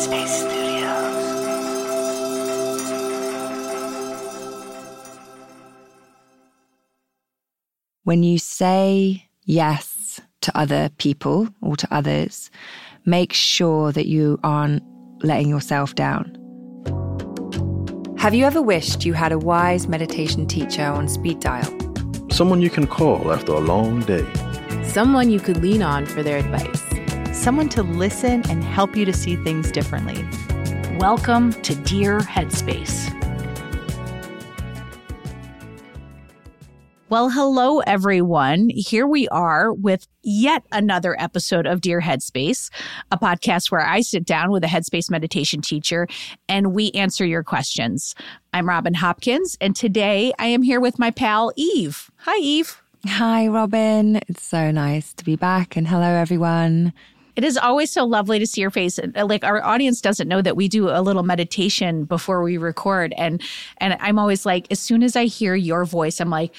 Headspace Studios. When you say yes to other people or to others, make sure that you aren't letting yourself down. Have you ever wished you had a wise meditation teacher on speed dial? Someone you can call after a long day. Someone you could lean on for their advice. Someone to listen and help you to see things differently. Welcome to Dear Headspace. Well, hello, everyone. Here we are with yet another episode of Dear Headspace, a podcast where I sit down with a Headspace meditation teacher and we answer your questions. I'm Robin Hopkins, and today I am here with my pal, Eve. Hi, Eve. Hi, Robin. It's so nice to be back, and hello, everyone. It is always so lovely to see your face. Like, our audience doesn't know that we do a little meditation before we record, and I'm always like, as soon as I hear your voice, I'm like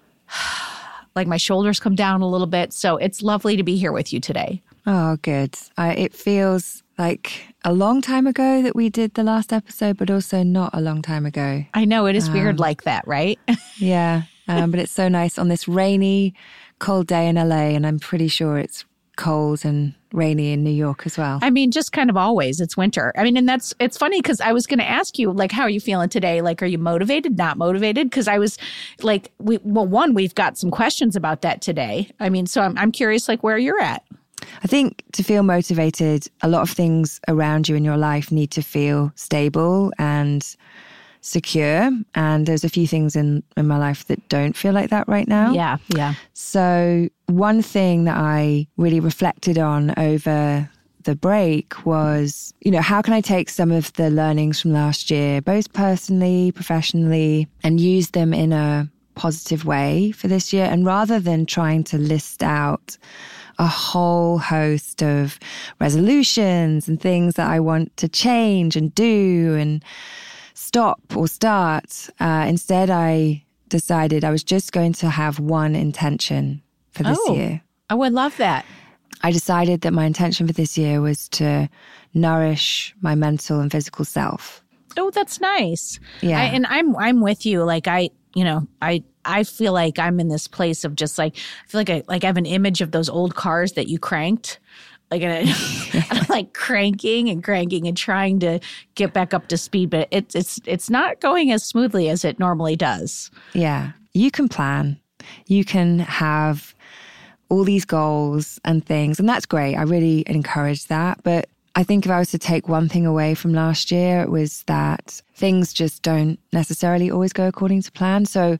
my shoulders come down a little bit. So it's lovely to be here with you today. Oh, good. It feels like a long time ago that we did the last episode, but also not a long time ago. I know, it is weird like that, right? Yeah, but it's so nice on this rainy, cold day in LA, and I'm pretty sure it's cold and rainy in New York as well. I mean, just kind of always. It's winter. I mean, and it's funny because I was going to ask you, like, how are you feeling today? Like, are you motivated, not motivated? Because I was like, we've got some questions about that today. I mean, so I'm curious, like, where you're at. I think to feel motivated, a lot of things around you in your life need to feel stable and secure. And there's a few things in my life that don't feel like that right now. Yeah. So one thing that I really reflected on over the break was, how can I take some of the learnings from last year, both personally, professionally, and use them in a positive way for this year? And rather than trying to list out a whole host of resolutions and things that I want to change and do and stop or start, instead I decided I was just going to have one intention for this year. I would love that. I decided that my intention for this year was to nourish my mental and physical self. Oh, that's nice. Yeah. And I'm with you. Like, I feel like I'm in this place of just like, I feel like I have an image of those old cars that you cranked. Like, I'm like cranking and trying to get back up to speed, but it's not going as smoothly as it normally does. Yeah. You can plan. You can have all these goals and things, and that's great. I really encourage that. But I think if I was to take one thing away from last year, it was that things just don't necessarily always go according to plan. So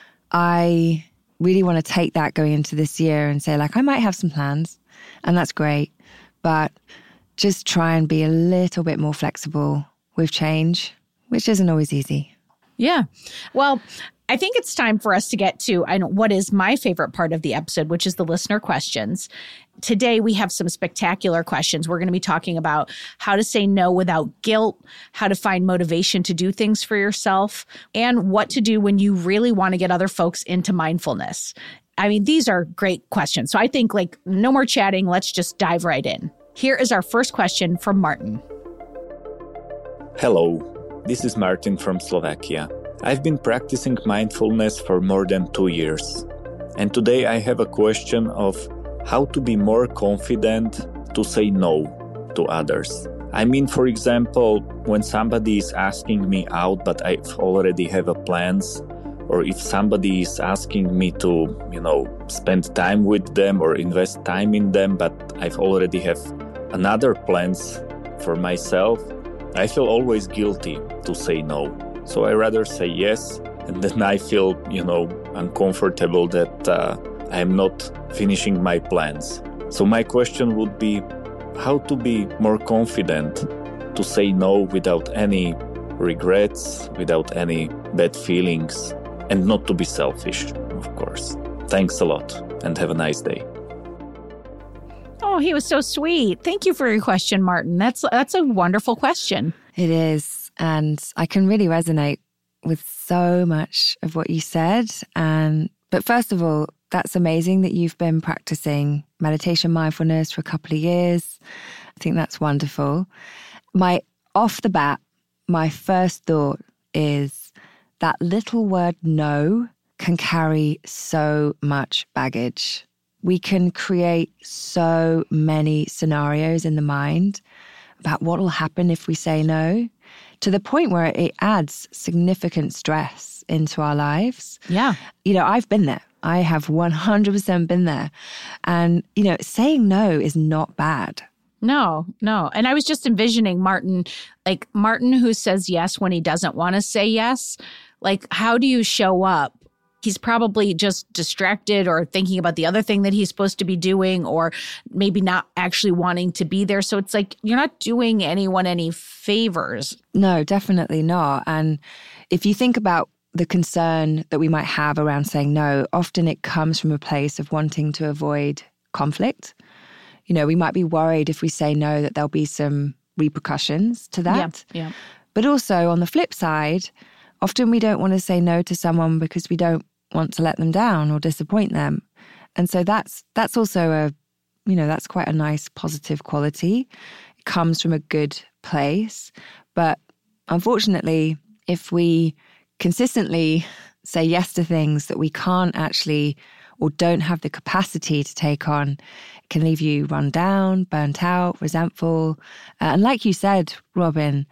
I really want to take that going into this year and say, like, I might have some plans, and that's great. But just try and be a little bit more flexible with change, which isn't always easy. Yeah. Well, I think it's time for us to get to what is my favorite part of the episode, which is the listener questions. Today, we have some spectacular questions. We're going to be talking about how to say no without guilt, how to find motivation to do things for yourself, and what to do when you really want to get other folks into mindfulness. I mean, these are great questions. So I think, like, no more chatting. Let's just dive right in. Here is our first question from Martin. Hello, this is Martin from Slovakia. I've been practicing mindfulness for more than 2 years. And today I have a question of how to be more confident to say no to others. I mean, for example, when somebody is asking me out, but I already have a plans, or if somebody is asking me to, spend time with them or invest time in them, but I've already have another plans for myself, I feel always guilty to say no. So I rather say yes, and then I feel, uncomfortable that I'm not finishing my plans. So my question would be how to be more confident to say no without any regrets, without any bad feelings, and not to be selfish, of course. Thanks a lot, and have a nice day. Oh, he was so sweet. Thank you for your question, Martin. That's a wonderful question. It is. And I can really resonate with so much of what you said. But first of all, that's amazing that you've been practicing meditation mindfulness for a couple of years. I think that's wonderful. off the bat, my first thought is that little word no can carry so much baggage. We can create so many scenarios in the mind about what will happen if we say no, to the point where it adds significant stress into our lives. Yeah. I've been there. I have 100% been there. And, saying no is not bad. No. And I was just envisioning Martin who says yes when he doesn't want to say yes. Like, how do you show up? He's probably just distracted or thinking about the other thing that he's supposed to be doing, or maybe not actually wanting to be there. So it's like you're not doing anyone any favors. No, definitely not. And if you think about the concern that we might have around saying no, often it comes from a place of wanting to avoid conflict. We might be worried if we say no that there'll be some repercussions to that. Yeah. But also on the flip side, often we don't want to say no to someone because we don't want to let them down or disappoint them. And so that's also that's quite a nice positive quality. It comes from a good place. But unfortunately, if we consistently say yes to things that we can't actually or don't have the capacity to take on, it can leave you run down, burnt out, resentful. And like you said, Robin,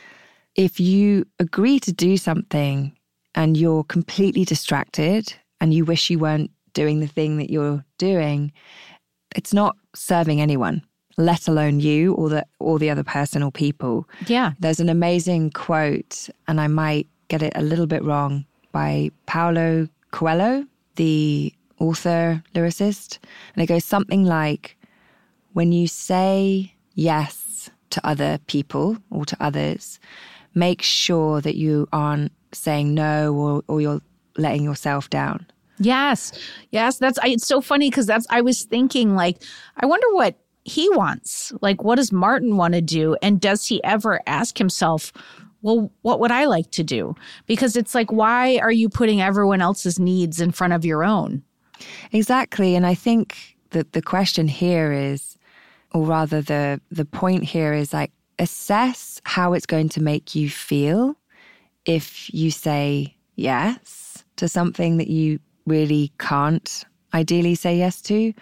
if you agree to do something and you're completely distracted and you wish you weren't doing the thing that you're doing, it's not serving anyone, let alone you or the other person or people. Yeah. There's an amazing quote, and I might get it a little bit wrong, by Paulo Coelho, the author, lyricist. And it goes something like, when you say yes to other people or to others, make sure that you aren't saying no or you're letting yourself down. Yes. It's so funny because I was thinking, like, I wonder what he wants. Like, what does Martin want to do? And does he ever ask himself, well, what would I like to do? Because it's like, why are you putting everyone else's needs in front of your own? Exactly. And I think that the question here is, or rather the point here is, like, assess how it's going to make you feel if you say yes to something that you really can't ideally say yes to.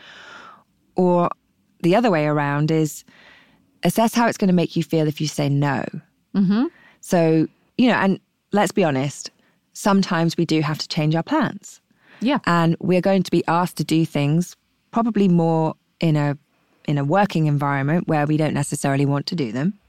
Or the other way around is assess how it's going to make you feel if you say no. Mm-hmm. So, and let's be honest, sometimes we do have to change our plans. Yeah. And we're going to be asked to do things probably more in a working environment where we don't necessarily want to do them.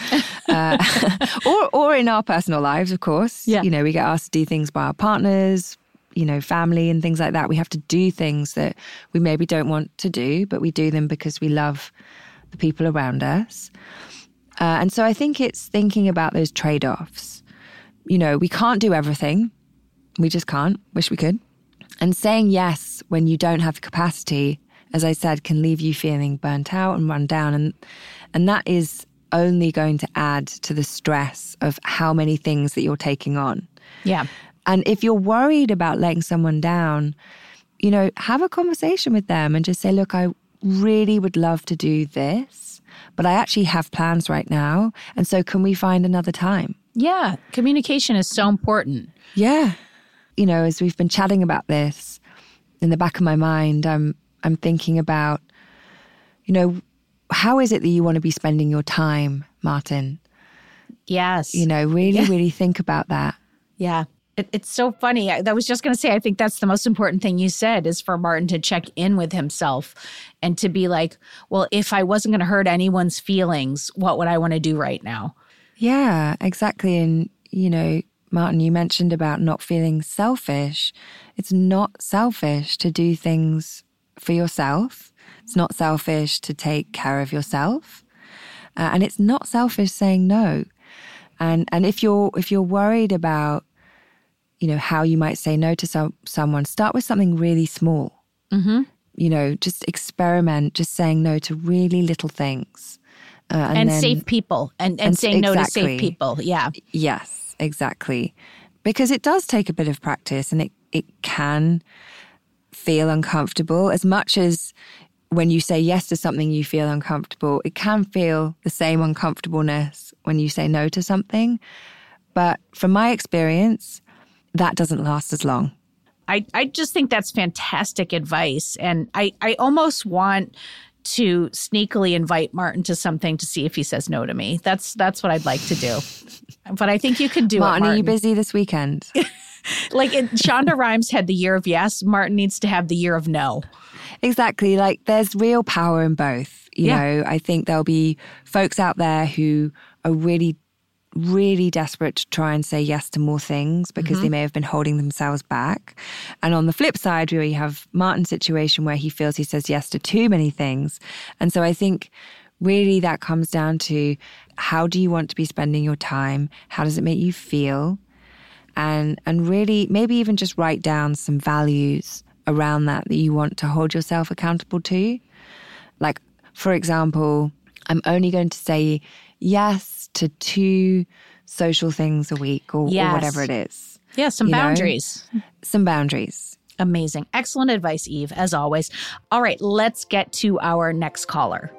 or in our personal lives, of course. Yeah. We get asked to do things by our partners, family and things like that. We have to do things that we maybe don't want to do, but we do them because we love the people around us. And so I think it's thinking about those trade-offs. We can't do everything. We just can't. Wish we could. And saying yes when you don't have the capacity, as I said, can leave you feeling burnt out and run down. And that is only going to add to the stress of how many things that you're taking on. Yeah. And if you're worried about letting someone down, have a conversation with them and just say, look, I really would love to do this, but I actually have plans right now. And so can we find another time? Yeah. Communication is so important. Yeah. As we've been chatting about this, in the back of my mind, I'm thinking about, how is it that you want to be spending your time, Martin? Yes. Really think about that. Yeah. It's so funny. I was just going to say, I think that's the most important thing you said, is for Martin to check in with himself and to be like, well, if I wasn't going to hurt anyone's feelings, what would I want to do right now? Yeah, exactly. And, Martin, you mentioned about not feeling selfish. It's not selfish to do things for yourself. It's not selfish to take care of yourself. And it's not selfish saying no. And if you're worried about, how you might say no to someone, start with something really small. Mm-hmm. Just experiment, just saying no to really little things. And then, safe people and saying no to safe people. Yeah. Yes, exactly. Because it does take a bit of practice, and it can feel uncomfortable as much as, when you say yes to something, you feel uncomfortable. It can feel the same uncomfortableness when you say no to something. But from my experience, that doesn't last as long. I just think that's fantastic advice. And I almost want to sneakily invite Martin to something to see if he says no to me. That's what I'd like to do. But I think you can do Martin, it, Martin. are you busy this weekend? Like Shonda Rhimes had the year of yes. Martin needs to have the year of no. Exactly. Like there's real power in both. You know, I think there'll be folks out there who are really, really desperate to try and say yes to more things because they may have been holding themselves back. And on the flip side, where you have Martin's situation where he feels he says yes to too many things. And so I think really that comes down to how do you want to be spending your time? How does it make you feel? And really maybe even just write down some values around that you want to hold yourself accountable to. Like, for example, I'm only going to say yes to 2 social things a week or whatever it is. Yeah, some boundaries. Some boundaries. Amazing. Excellent advice, Eve, as always. All right, let's get to our next caller.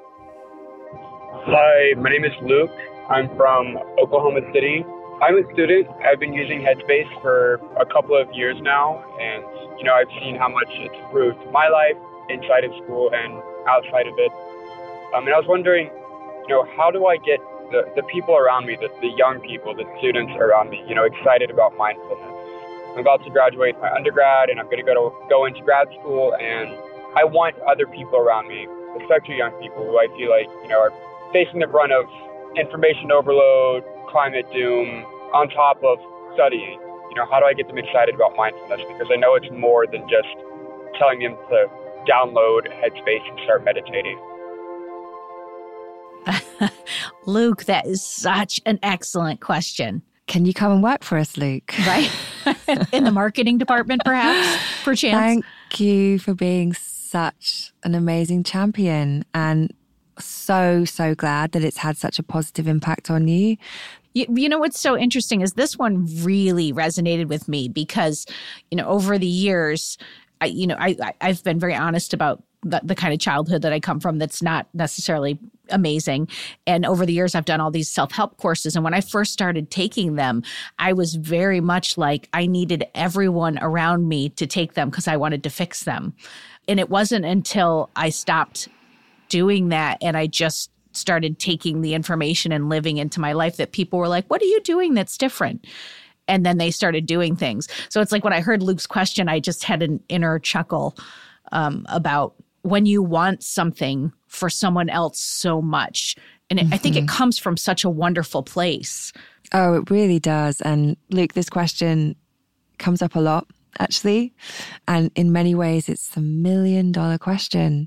Hi, my name is Luke. I'm from Oklahoma City. I'm a student. I've been using Headspace for a couple of years now, and I've seen how much it's improved my life inside of school and outside of it. And I was wondering, how do I get the people around me, the young people, the students around me, excited about mindfulness? I'm about to graduate my undergrad, and I'm going to go into grad school, and I want other people around me, especially young people who I feel like, are facing the brunt of information overload, climate doom, on top of studying. How do I get them excited about mindfulness? Because I know it's more than just telling them to download Headspace and start meditating. Luke, that is such an excellent question. Can you come and work for us, Luke? Right? In the marketing department, perhaps, perchance. Thank you for being such an amazing champion, and so glad that it's had such a positive impact on you. You know what's so interesting is this one really resonated with me because, over the years, I've been very honest about the kind of childhood that I come from that's not necessarily amazing. And over the years, I've done all these self-help courses. And when I first started taking them, I was very much like I needed everyone around me to take them because I wanted to fix them. And it wasn't until I stopped doing that and I just started taking the information and living into my life that people were like, what are you doing that's different? And then they started doing things. So it's like when I heard Luke's question, I just had an inner chuckle about when you want something for someone else so much. And I think it comes from such a wonderful place. Oh, it really does. And Luke, this question comes up a lot, actually. And in many ways, it's the $1 million question.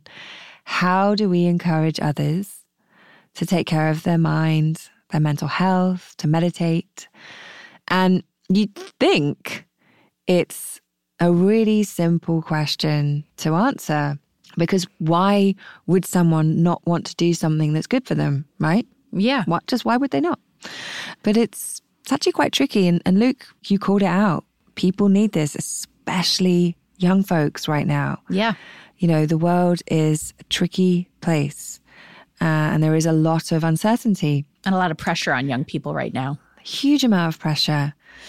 How do we encourage others to take care of their mind, their mental health, to meditate? And you'd think it's a really simple question to answer, because why would someone not want to do something that's good for them, right? Yeah. Why would they not? But it's actually quite tricky. And Luke, you called it out. People need this, especially young folks right now. Yeah. The world is a tricky place. And there is a lot of uncertainty. And a lot of pressure on young people right now. Huge amount of pressure.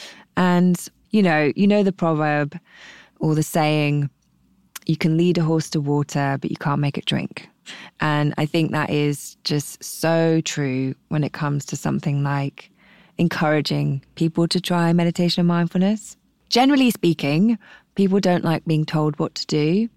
And, you know the proverb or the saying, you can lead a horse to water, but you can't make it drink. And I think that is just so true when it comes to something like encouraging people to try meditation and mindfulness. Generally speaking, people don't like being told what to do,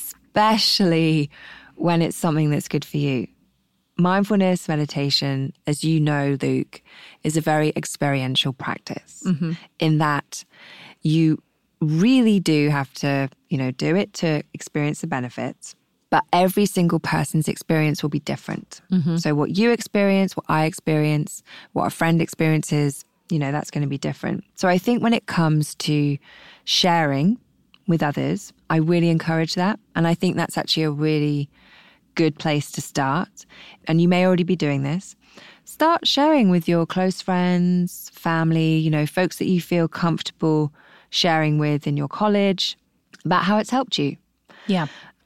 especially when it's something that's good for you. Mindfulness meditation, as you know, Luke, is a very experiential practice in that you really do have to, do it to experience the benefits. But every single person's experience will be different. So what you experience, what I experience, what a friend experiences, that's going to be different. So I think when it comes to sharing with others, I really encourage that. And I think that's actually a really good place to start. And you may already be doing this. Start sharing with your close friends, family, folks that you feel comfortable sharing with in your college about how it's helped you. Yeah.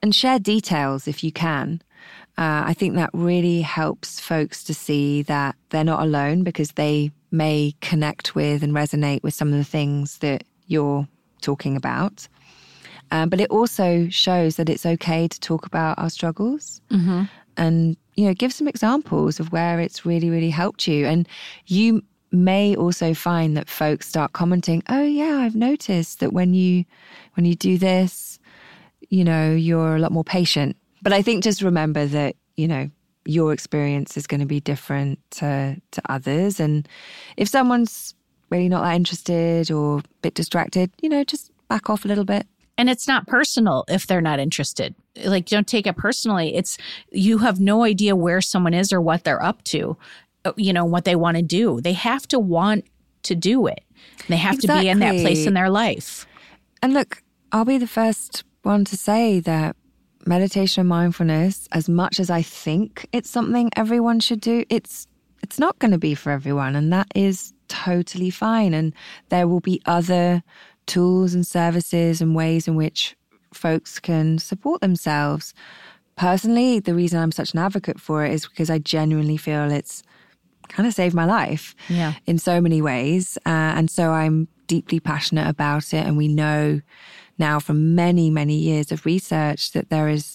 and share details if you can. I think that really helps folks to see that they're not alone, because they may connect with and resonate with some of the things that you're talking about. But it also shows that it's okay to talk about our struggles and, give some examples of where it's really, really helped you. And you may also find that folks start commenting, oh yeah, I've noticed that when you do this, you're a lot more patient. But I think just remember that, your experience is going to be different to others. And if someone's really not that interested or a bit distracted, just back off a little bit. And it's not personal if they're not interested. Like, don't take it personally. It's, you have no idea where someone is or what they're up to, what they want to do. They have to want to do it. They have to be in that place in their life. And look, I'll be the first one to say that meditation and mindfulness, as much as I think it's something everyone should do, it's not going to be for everyone. And that is totally fine. And there will be other tools and services and ways in which folks can support themselves. Personally, the reason I'm such an advocate for it is because I genuinely feel it's kind of saved my life in so many ways. And so I'm deeply passionate about it. And we know now from many, many years of research that there is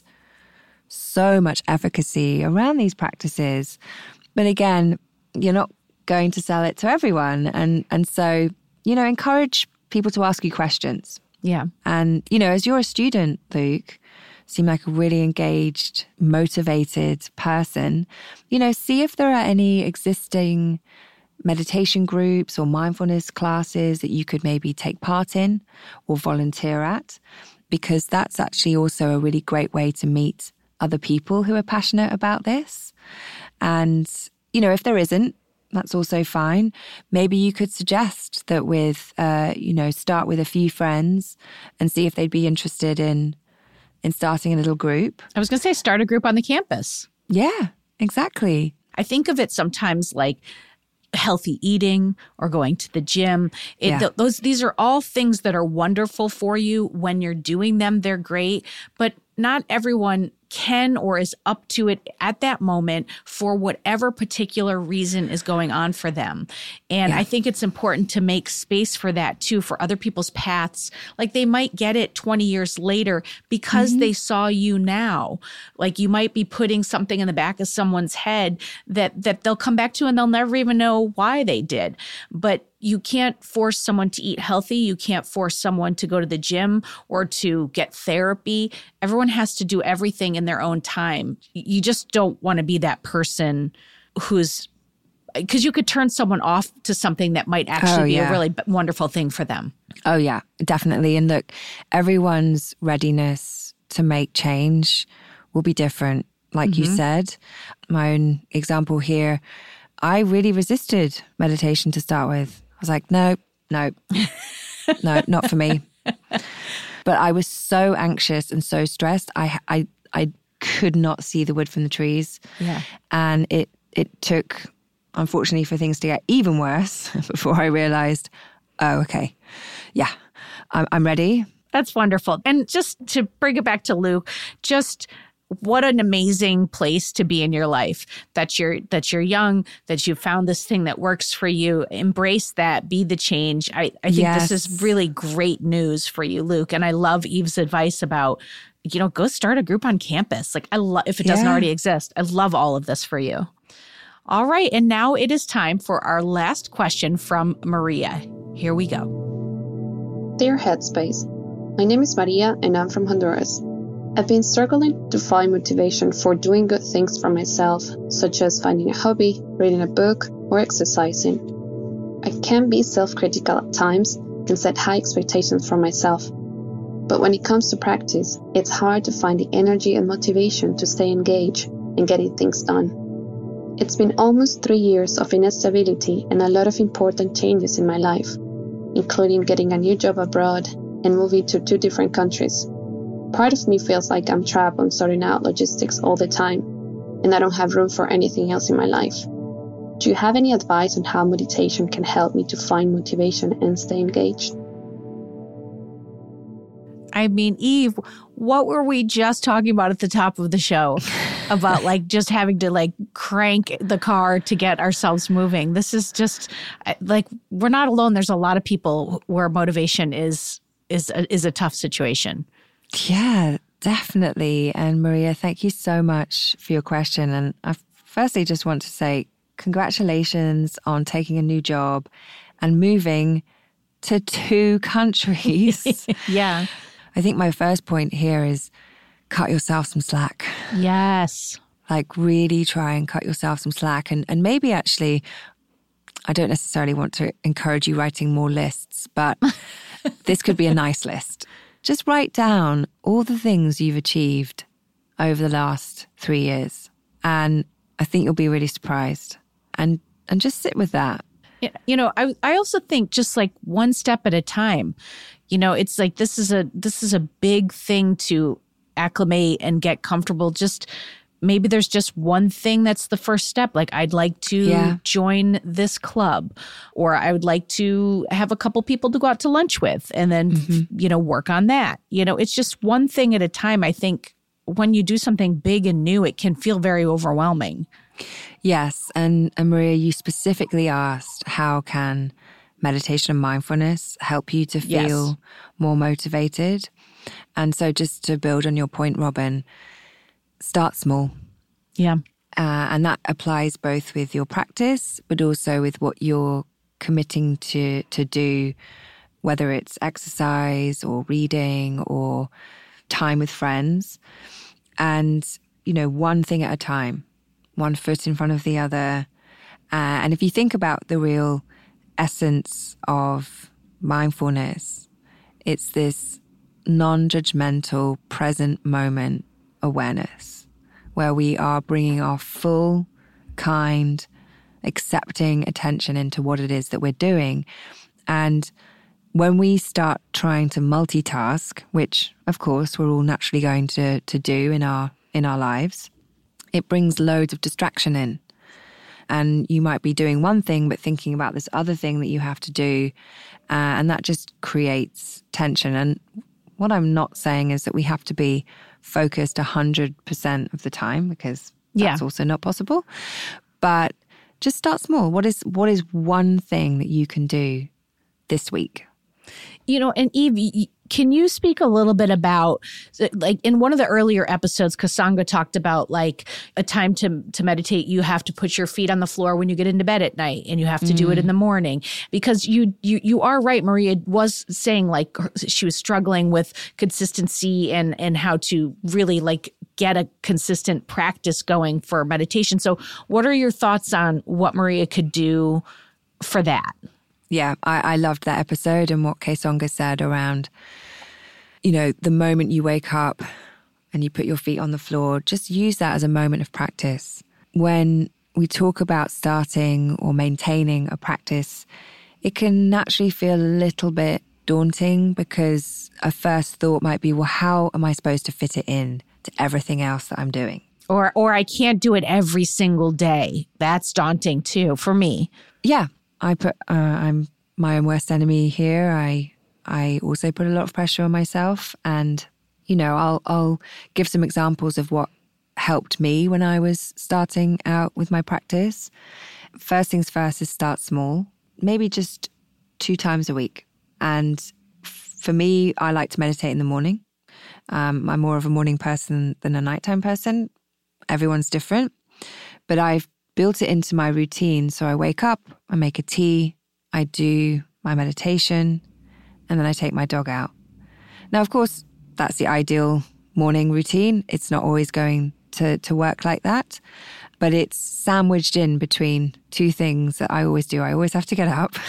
so much efficacy around these practices. But again, you're not going to sell it to everyone. And so, encourage people to ask you questions. Yeah. And, as you're a student, Luke, seem like a really engaged, motivated person, see if there are any existing meditation groups or mindfulness classes that you could maybe take part in or volunteer at, because that's actually also a really great way to meet other people who are passionate about this. And, if there isn't, that's also fine. Maybe you could suggest that with, start with a few friends and see if they'd be interested in starting a little group. I was going to say, start a group on the campus. Yeah, exactly. I think of it sometimes like healthy eating or going to the gym. These are all things that are wonderful for you. When you're doing them, they're great. But not everyone can or is up to it at that moment for whatever particular reason is going on for them. And I think it's important to make space for that too, for other people's paths. Like, they might get it 20 years later because they saw you now. Like, you might be putting something in the back of someone's head that they'll come back to and they'll never even know why they did. But you can't force someone to eat healthy. You can't force someone to go to the gym or to get therapy. Everyone has to do everything in their own time. You just don't want to be that person because you could turn someone off to something that might actually be a really wonderful thing for them. Oh, yeah, definitely. And look, everyone's readiness to make change will be different. Like you said, my own example here, I really resisted meditation to start with. I was like, no, not for me. But I was so anxious and so stressed. I could not see the wood from the trees. Yeah. And it took, unfortunately, for things to get even worse before I realized, oh, okay, yeah, I'm ready. That's wonderful. And just to bring it back to Luke, just what an amazing place to be in your life, that you're young, that you found this thing that works for you. Embrace that, be the change. I think this is really great news for you, Luke. And I love Eve's advice about, go start a group on campus. Like, if it doesn't already exist, I love all of this for you. All right. And now it is time for our last question from Maria. Here we go. Dear Headspace, my name is Maria and I'm from Honduras. I've been struggling to find motivation for doing good things for myself, such as finding a hobby, reading a book, or exercising. I can be self-critical at times and set high expectations for myself. But when it comes to practice, it's hard to find the energy and motivation to stay engaged and getting things done. It's been almost 3 years of instability and a lot of important changes in my life, including getting a new job abroad and moving to 2 different countries. Part of me feels like I'm trapped on sorting out logistics all the time, and I don't have room for anything else in my life. Do you have any advice on how meditation can help me to find motivation and stay engaged? I mean, Eve, what were we just talking about at the top of the show about like just having to like crank the car to get ourselves moving? This is just like, we're not alone. There's a lot of people where motivation is a tough situation. Yeah, definitely. And Maria, thank you so much for your question. And I firstly just want to say congratulations on taking a new job and moving to 2 countries. Yeah. I think my first point here is cut yourself some slack. Yes. Like really try and cut yourself some slack. And maybe actually, I don't necessarily want to encourage you writing more lists, but this could be a nice list. Just write down all the things you've achieved over the last 3 years. And I think you'll be really surprised. And just sit with that. You know, I also think just like one step at a time. You know, it's like this is a big thing to acclimate and get comfortable. Just maybe there's just one thing that's the first step. Like I'd like to join this club, or I would like to have a couple people to go out to lunch with, and then you know, work on that. You know, it's just one thing at a time. I think when you do something big and new, it can feel very overwhelming. Yes. And Maria, you specifically asked, how can meditation and mindfulness help you to feel more motivated? And so just to build on your point, Robin, start small. Yeah. And that applies both with your practice, but also with what you're committing to do, whether it's exercise or reading or time with friends. And, you know, one thing at a time. One foot in front of the other. And if you think about the real essence of mindfulness, it's this non-judgmental, present moment awareness where we are bringing our full, kind, accepting attention into what it is that we're doing. And when we start trying to multitask, which of course we're all naturally going to do in our lives, it brings loads of distraction in. And you might be doing one thing, but thinking about this other thing that you have to do. And that just creates tension. And what I'm not saying is that we have to be focused 100% of the time, because that's also not possible. But just start small. What is one thing that you can do this week? You know, and Eve, can you speak a little bit about, like in one of the earlier episodes, Kasanga talked about like a time to meditate. You have to put your feet on the floor when you get into bed at night, and you have to do it in the morning, because you are right. Maria was saying like she was struggling with consistency and how to really like get a consistent practice going for meditation. So what are your thoughts on what Maria could do for that? Yeah, I loved that episode and what Kasanga said around, you know, the moment you wake up and you put your feet on the floor, just use that as a moment of practice. When we talk about starting or maintaining a practice, it can naturally feel a little bit daunting, because a first thought might be, well, how am I supposed to fit it in to everything else that I'm doing? Or I can't do it every single day. That's daunting too for me. Yeah. I'm my own worst enemy here. I also put a lot of pressure on myself, and, you know, I'll give some examples of what helped me when I was starting out with my practice. First things first is start small, maybe just 2 times a week. And for me, I like to meditate in the morning. I'm more of a morning person than a nighttime person. Everyone's different, but I've built it into my routine. So I wake up, I make a tea, I do my meditation, and then I take my dog out. Now, of course, that's the ideal morning routine. It's not always going to work like that, but it's sandwiched in between 2 things that I always do. I always have to get up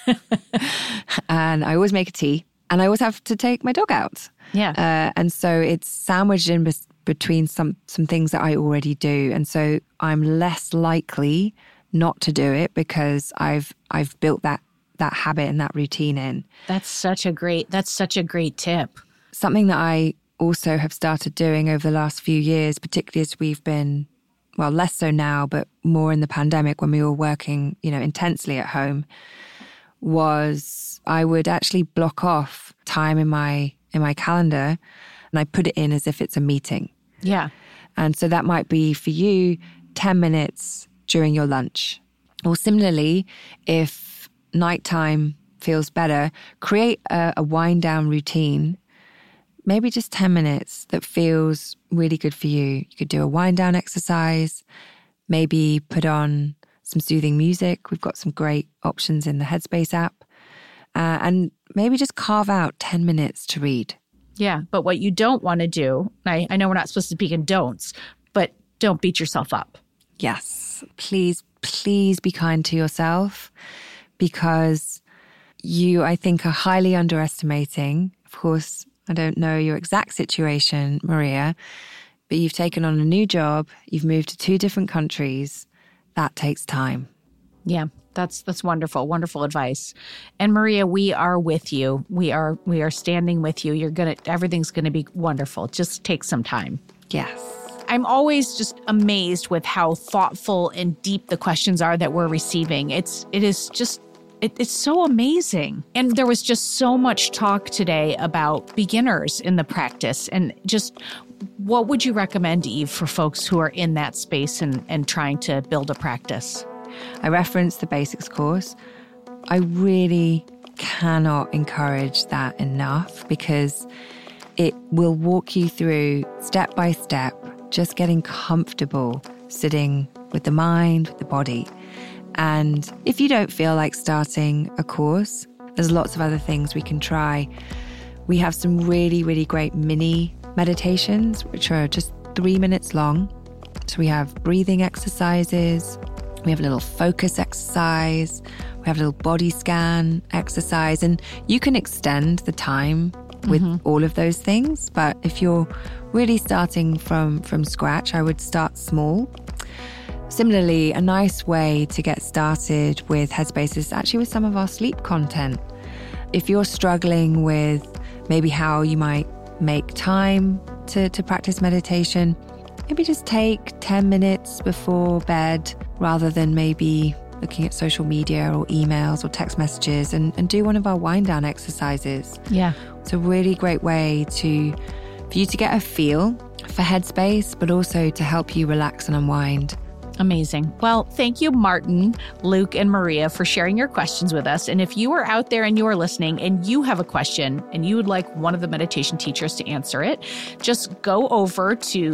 and I always make a tea, and I always have to take my dog out. Yeah. And so it's sandwiched in between some things that I already do. And so I'm less likely not to do it because I've built that habit and that routine in. That's such a great tip. Something that I also have started doing over the last few years, particularly as we've been, well, less so now, but more in the pandemic when we were working, you know, intensely at home, was I would actually block off time in my in my calendar and I put it in as if it's a meeting. Yeah. And so that might be for you 10 minutes during your lunch. Or similarly, if nighttime feels better, create a wind down routine, maybe just 10 minutes that feels really good for you. You could do a wind down exercise, maybe put on some soothing music. We've got some great options in the Headspace app. And maybe just carve out 10 minutes to read. Yeah. But what you don't want to do, I know we're not supposed to speak in don'ts, but don't beat yourself up. Yes. Please be kind to yourself, because you, I think, are highly underestimating. Of course, I don't know your exact situation, Maria, but you've taken on a new job. You've moved to 2 different countries. That takes time. Yeah. That's wonderful. Wonderful advice. And Maria, we are with you. We are standing with you. Everything's going to be wonderful. Just take some time. Yes. I'm always just amazed with how thoughtful and deep the questions are that we're receiving. It's so amazing. And there was just so much talk today about beginners in the practice. And just what would you recommend, Eve, for folks who are in that space and trying to build a practice? I referenced the basics course. I really cannot encourage that enough, because it will walk you through step by step, just getting comfortable sitting with the mind, with the body. And if you don't feel like starting a course, there's lots of other things we can try. We have some really, really great mini meditations, which are just 3 minutes long. So we have breathing exercises. We have a little focus exercise. We have a little body scan exercise. And you can extend the time with all of those things. But if you're really starting from scratch, I would start small. Similarly, a nice way to get started with Headspace is actually with some of our sleep content. If you're struggling with maybe how you might make time to practice meditation, maybe just take 10 minutes before bed rather than maybe looking at social media or emails or text messages, and do one of our wind down exercises. Yeah. It's a really great way for you to get a feel for Headspace, but also to help you relax and unwind. Amazing. Well, thank you, Martin, Luke, and Maria, for sharing your questions with us. And if you are out there and you are listening and you have a question and you would like one of the meditation teachers to answer it, just go over to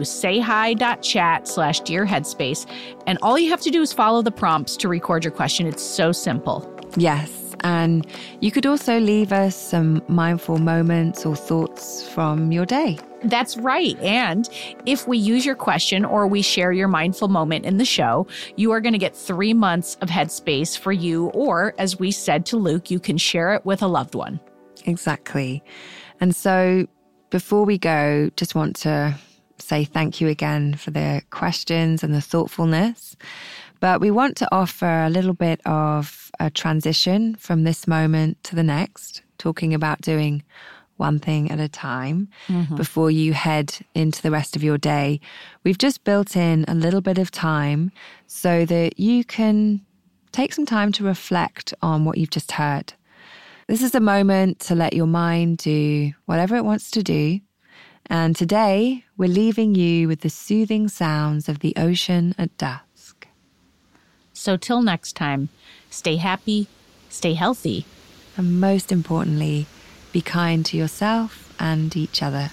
sayhi.chat/dearheadspace. And all you have to do is follow the prompts to record your question. It's so simple. Yes. And you could also leave us some mindful moments or thoughts from your day. That's right. And if we use your question or we share your mindful moment in the show, you are going to get 3 months of Headspace for you. Or, as we said to Luke, you can share it with a loved one. Exactly. And so before we go, just want to say thank you again for the questions and the thoughtfulness. But we want to offer a little bit of a transition from this moment to the next, talking about doing one thing at a time before you head into the rest of your day. We've just built in a little bit of time so that you can take some time to reflect on what you've just heard. This is a moment to let your mind do whatever it wants to do. And today, we're leaving you with the soothing sounds of the ocean at dusk. So till next time, stay happy, stay healthy. And most importantly, be kind to yourself and each other.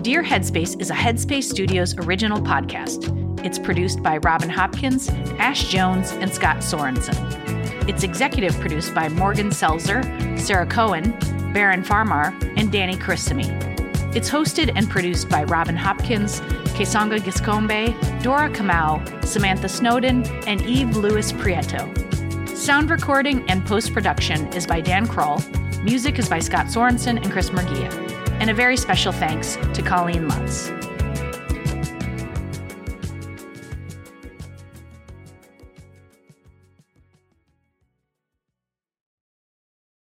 Dear Headspace is a Headspace Studios original podcast. It's produced by Robin Hopkins, Ash Jones, and Scott Sorensen. It's executive produced by Morgan Selzer, Sarah Cohen, Baron Farmar, and Danny Carissimi. It's hosted and produced by Robin Hopkins, Kesanga Giscombe, Dora Kamau, Samantha Snowden, and Eve Lewis Prieto. Sound recording and post-production is by Dan Kroll. Music is by Scott Sorensen and Chris Murguia. And a very special thanks to Colleen Lutz.